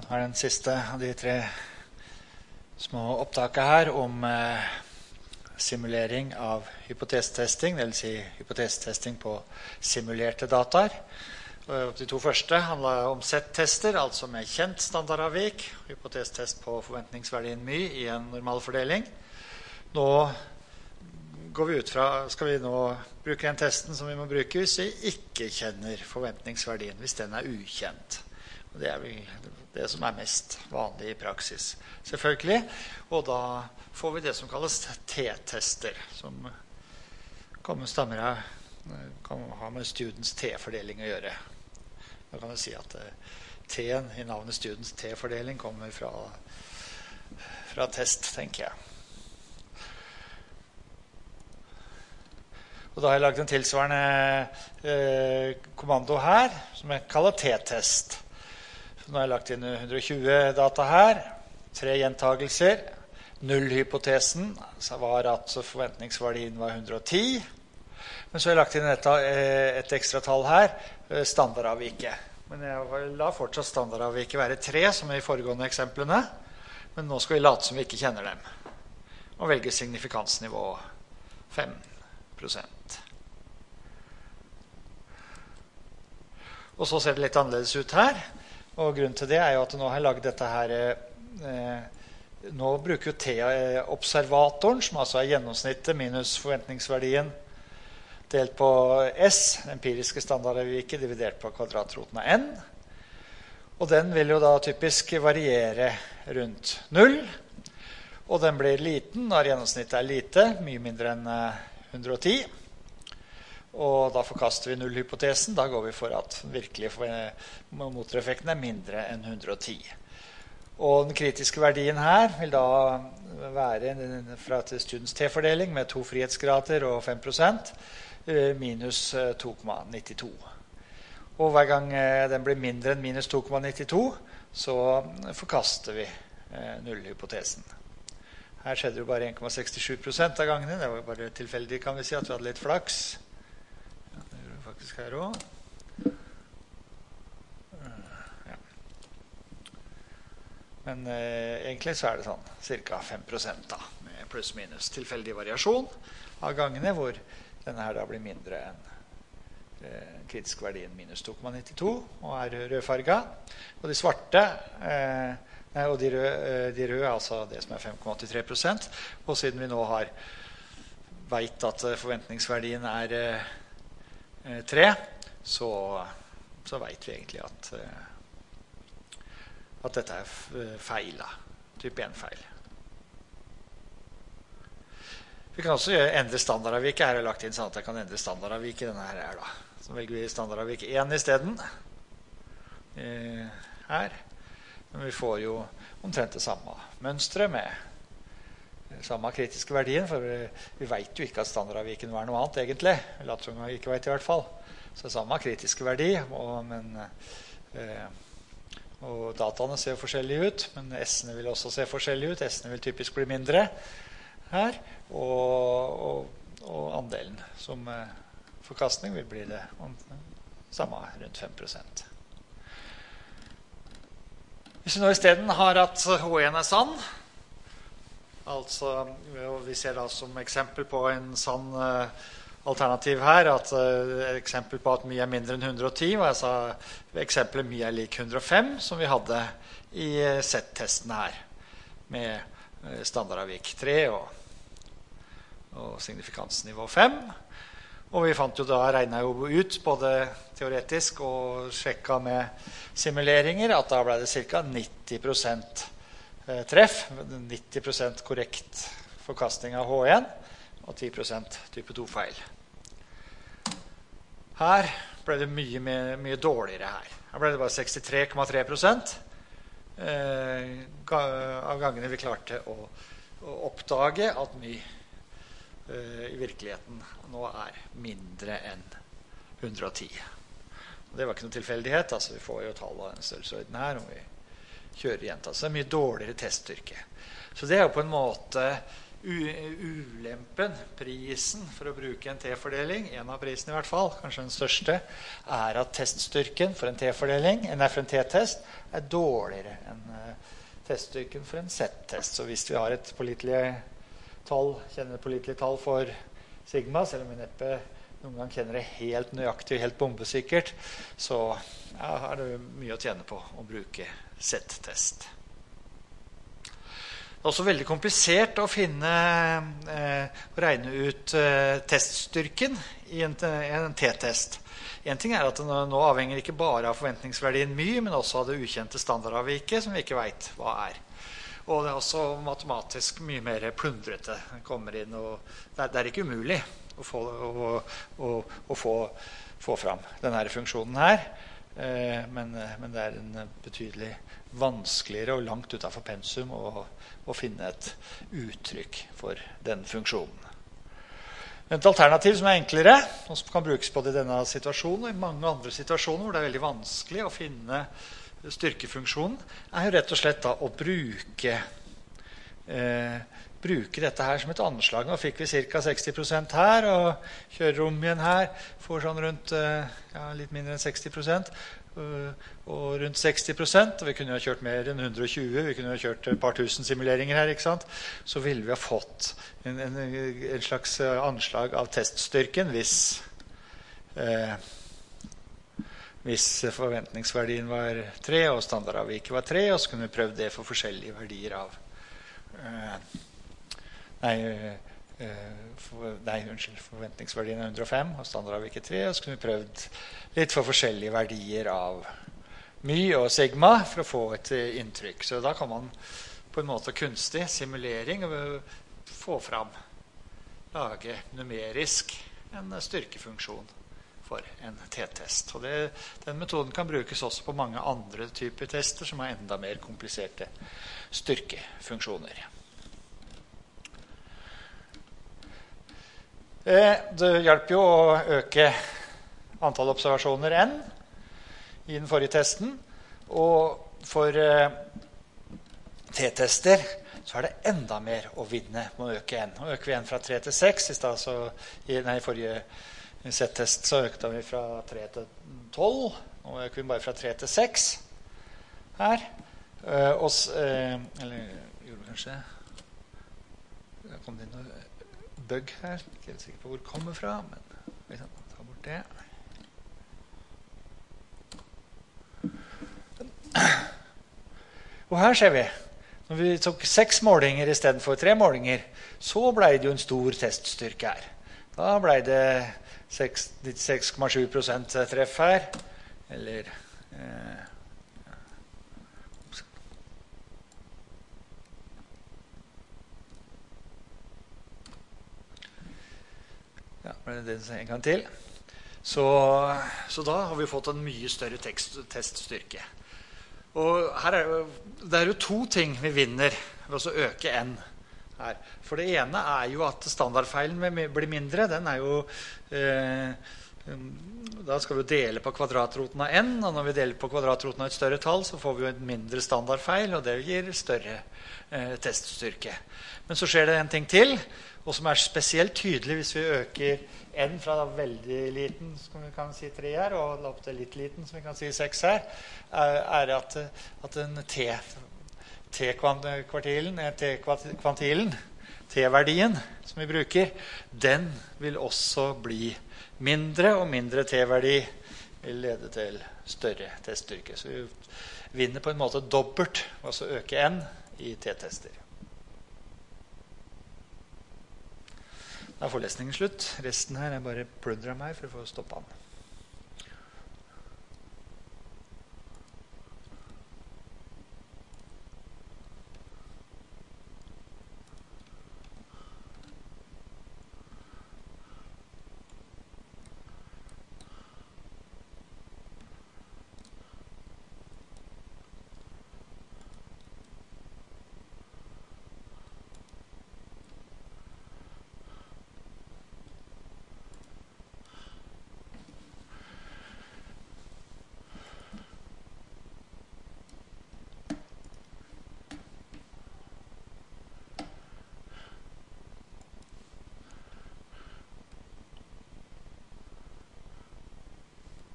er den siste av de 3 små opptakene her om simulering av hypotesetesting, det vil si hypotesetesting på simulerte dataer. De 2 første handler om Z-tester, altså med kjent standardavvik, hypotesetest på forventningsverdien my i en normalfordeling. Nå går vi ut fra, skal vi nå bruke den testen som vi må bruke hvis vi ikke kjenner forventningsverdien, hvis den er ukjent. Og det er vel det som er mest vanlig i praksis, selvfølgelig. Og da får vi det som kalles T-tester, som kan ha med students T-fordeling å gjøre. Da kan vi si at T-en i navnet students T-fordeling kommer fra test, tenker jeg. Og da har jeg lagt en tilsvarende kommando her, som jeg kaller T-test. Så nå har jeg lagt inn 120 data her, 3 gjentagelser. Null-hypotesen var at forventningsverdien var 110. Men så har jeg lagt inn et ekstra tall her, standardavviket. Men jeg la fortsatt standardavviket være 3, som i foregående eksemplene. Men nå skal vi late som vi ikke kjenner dem. Og velge signifikansnivå 5%. Og så ser det litt annerledes ut her. Og grunnen til det er jo at nå har jeg laget dette her nå bruker jo T-observatoren, som altså er gjennomsnittet minus forventningsverdien delt på S, den empiriske standardavviket, dividert på kvadratroten av n. Og den vil jo da typisk variere rundt 0. Og den blir liten når gjennomsnittet er lite, mye mindre enn 110. Og da forkaster vi null-hypotesen. Da går vi for at den virkelige motoreffekten er mindre enn 110. Og den kritiske verdien her vil da være fra students T-fordeling med 2 frihetsgrader og 5%, minus 2,92. Og hver gang den blir mindre enn minus 2,92, så forkaster vi null-hypotesen. Her skjedde det bare 1,67% av gangene. Det var bare tilfeldig, kan vi si, at vi hadde litt flaks. Ja, det gjør vi faktisk her også. Ja. Men egentlig så er det sånn cirka 5% da, med pluss-minus tilfeldig variasjon av gangene, hvor denne her da blir mindre enn kritisk verdien minus 2,92 og er rødfarget. Og de svarte og de røde, altså det som er 5,83%. Og siden vi nå vet at forventningsverdien er 3, så vet vi egentlig at dette er feil, type 1-feil. Vi kan også endre standardavviket. Her har jeg lagt inn sånn at jeg kan endre standardavviket. Denne her da. Så velger vi standardavvik 1 i stedet. Her. Men vi får jo omtrent det samme mønstret med samme kritiske verdien, for vi vet jo ikke at standardavviken var noe annet egentlig. Vi later som vi ikke vet i hvert fall. Så samme kritiske verdi, og dataene ser forskjellige ut, men S-ene vil også se forskjellige ut. S-ene vil typisk bli mindre her, og andelen som forkastning vil bli det samme, rundt 5%. Hvis vi nå i stedet har at H1 er sann, altså vi ser da som eksempel på en sann alternativ her, at eksempel på at mye er mindre enn 110, og jeg sa eksempelet mye er lik 105, som vi hadde i Z-testen her, med standardavvik 3 og signifikansnivå 5. Og vi fant jo da, regnet jo ut både teoretisk og sjekket med simuleringer, at da ble det ca. 90% treff, 90% korrekt forkastning av H1, og 10% type 2-feil. Her ble det mye dårligere her. Her ble det bare 63,3% av gangene vi klarte å oppdage at my i virkeligheten nå er mindre enn 110. Og det var ikke noen tilfeldighet, altså vi får jo tall av den størrelsesorden her om vi kjører gjentatt. Så det er mye dårligere teststyrke. Så det er jo på en måte Ulempen, prisen for å bruke en T-fordeling, en av prisene i hvert fall, kanskje den største, er at teststyrken for en T-fordeling, for en T-test, er dårligere enn teststyrken for en Z-test. Så hvis vi har et pålitelig tall, kjenner et pålitelig tall for sigma, selv om vi neppe noen gang kjenner det helt nøyaktig og helt bombesikkert, så er det mye å tjene på å bruke Z-test. Det er også veldig komplisert å regne ut teststyrken i en T-test. En ting er at det nå avhenger ikke bare av forventningsverdien my, men også av det ukjente standardavviket, som vi ikke vet hva er. Og det er også matematisk mye mer plundrete. Det kommer inn, og det er ikke umulig å få fram denne funksjonen her. Men det er en betydelig vanskeligere og langt utenfor pensum å finne et uttrykk for den funksjonen. Et alternativ som er enklere, og som kan brukes både i denne situasjonen og i mange andre situasjoner hvor det er veldig vanskelig å finne styrkefunksjonen, er jo rett og slett da å bruke dette her som et anslag. Nå fikk vi ca. 60% her, og kjører om igjen her, får sånn rundt litt mindre enn 60%, og rundt 60%, og vi kunne jo ha kjørt mer enn 120, vi kunne jo ha kjørt et par tusen simuleringer her, ikke sant? Så ville vi ha fått en slags anslag av teststyrken hvis forventningsverdien var 3 og standardavviket var 3, og så kunne vi prøvd det for forskjellige verdier av forventningsverdien er 105 og standardavviket 3, og så kunne vi prøvd litt for forskjellige verdier av my og sigma for å få et inntrykk. Så da kan man på en måte kunstig simulering få fram, lage numerisk en styrkefunksjon for en T-test. Og den metoden kan brukes også på mange andre typer tester som er enda mer kompliserte styrkefunksjoner. Det hjelper jo å øke antall observasjoner n i den forrige testen, og for T-tester så er det enda mer å vinne med å øke n. Nå øker vi n fra 3 til 6, i forrige Z-test så økte vi fra 3 til 12, nå øker vi bare fra 3 til 6 her, eller gjorde vi kanskje det kom det inn noe bug her, ikke helt sikker på hvor det kommer fra, men vi kan ta bort det. Og her ser vi, når vi tok 6 målinger i stedet for 3 målinger, så ble det jo en stor teststyrke her. Da ble det 96,7% treff her, eller en gang til. Så da har vi fått en mye større teststyrke. Og det er jo 2 ting vi vinner ved å øke n her. For det ene er jo at standardfeilen blir mindre. Den er jo da skal vi dele på kvadratroten av n, og når vi deler på kvadratroten av et større tall, så får vi jo en mindre standardfeil, og det gir større teststyrke. Men så skjer det en ting til, og som er spesielt tydelig hvis vi øker n fra veldig liten, som vi kan si 3 her, og opp til litt liten, som vi kan si 6 her, er at den t-kvantilen, t-verdien som vi bruker, den vil også bli mindre, og mindre t-verdi vil lede til større teststyrke. Så vi vinner på en måte dobbelt, altså øke n i t-tester. Da er forelesningen slutt. Resten her er bare plundret meg for å få stoppet den.